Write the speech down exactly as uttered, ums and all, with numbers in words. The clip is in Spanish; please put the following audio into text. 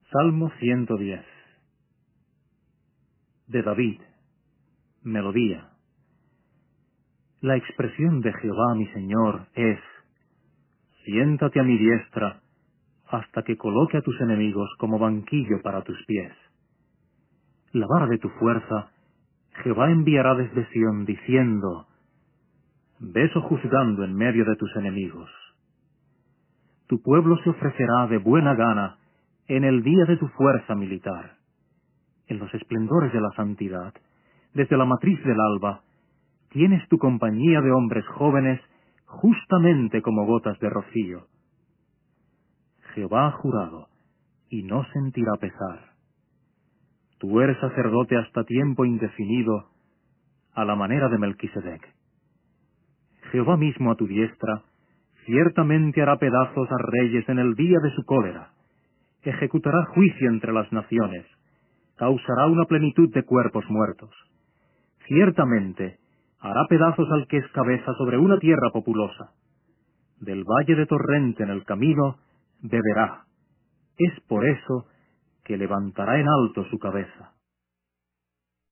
Salmo ciento diez. De David. Melodía. La expresión de Jehová mi Señor es: siéntate a mi diestra, hasta que coloque a tus enemigos como banquillo para tus pies. La vara de tu fuerza, Jehová enviará desde Sión, diciendo: ve sojuzgando en medio de tus enemigos. Tu pueblo se ofrecerá de buena gana en el día de tu fuerza militar. En los esplendores de la santidad, desde la matriz del alba, tienes tu compañía de hombres jóvenes, justamente como gotas de rocío. Jehová ha jurado, y no sentirá pesar. Tú eres sacerdote hasta tiempo indefinido, a la manera de Melquisedec. Jehová mismo a tu diestra, ciertamente hará pedazos a reyes en el día de su cólera. Ejecutará juicio entre las naciones, causará una plenitud de cuerpos muertos. Ciertamente hará pedazos al que es cabeza sobre una tierra populosa. Del valle de torrente en el camino beberá. Es por eso que levantará en alto su cabeza.